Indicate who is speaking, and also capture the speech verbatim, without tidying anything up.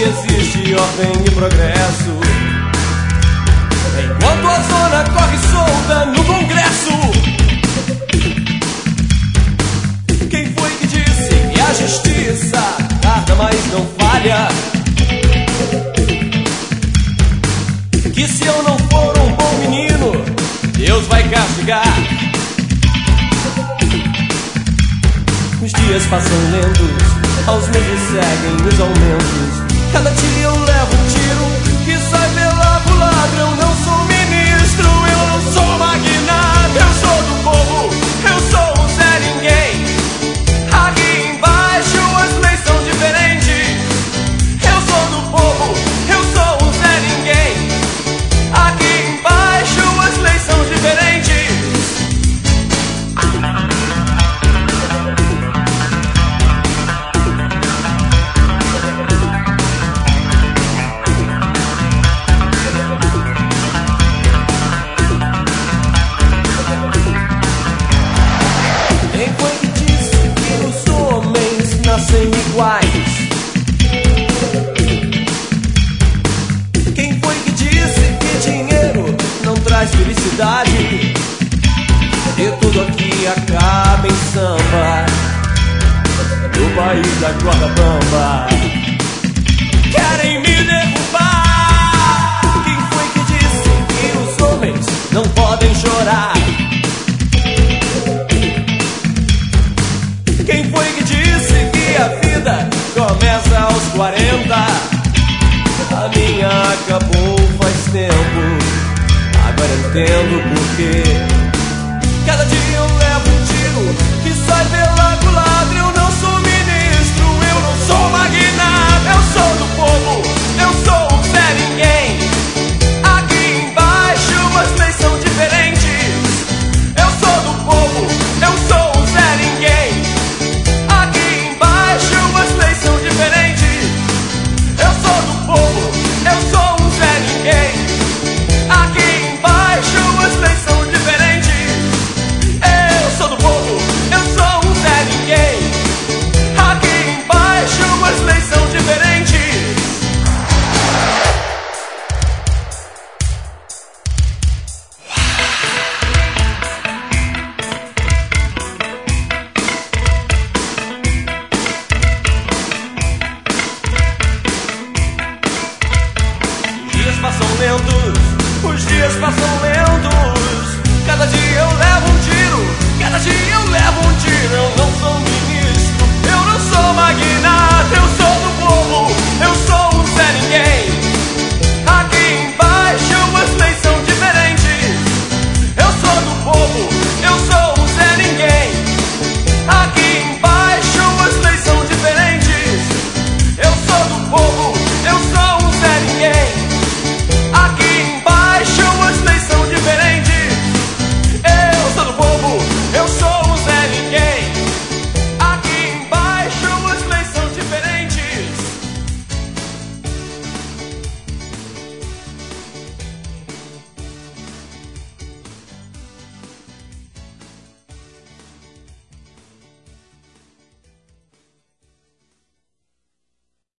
Speaker 1: existe ordem e progresso, enquanto a zona corre solta no Congresso. Quem foi que disse que a justiça tarda, mas não falha? Que se eu não for um bom menino, Deus vai castigar. Os dias passam lentos, aos meses seguem os aumentos. Cada dia eu levo um tiro que sai pela culatra. Eu não sou ministro, eu não sou magnata. Eu sou do povo, eu sou um Zé Ninguém. Aqui embaixo as leis são diferentes. Eu sou do povo, eu sou um Zé Ninguém. Aqui embaixo as leis são diferentes. Nascem iguais. Quem foi que disse que dinheiro não traz felicidade? E tudo aqui acaba em samba, no país da corda bamba. Querem me derrubar. Quem foi que disse que os homens não podem chorar? Quem foi que disse que a vida começa aos quarenta? A minha acabou faz tempo, agora entendo porquê. Cada dia eu levo um tiro que sai pela culatra. Eu não sou ministro, eu não sou magnata. Eu sou do povo, eu sou um Zé Ninguém. Aqui embaixo as leis são diferentes. Eu sou do povo, eu sou um Zé Ninguém. As leis são diferentes. Eu sou do povo, eu sou um Zé Ninguém. Aqui embaixo as leis são diferentes. Eu sou do povo, eu sou um Zé Ninguém. Aqui embaixo as leis são diferentes. Passam lentos, os dias passam